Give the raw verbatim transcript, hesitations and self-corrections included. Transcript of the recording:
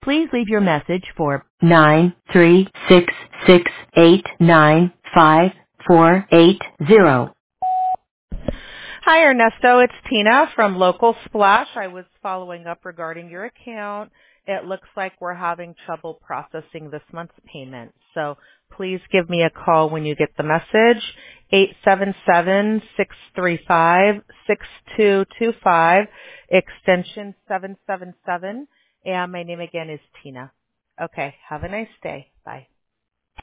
Please leave your message for nine three six six eight nine five four eight zero. Hi, Ernesto. It's Tina from Local Splash. I was following up regarding your account. It looks like we're having trouble processing this month's payment. So please give me a call when you get the message, eight seven seven, six three five, six two two five, extension seven seven seven. And my name again is Tina. Okay, have a nice day. Bye.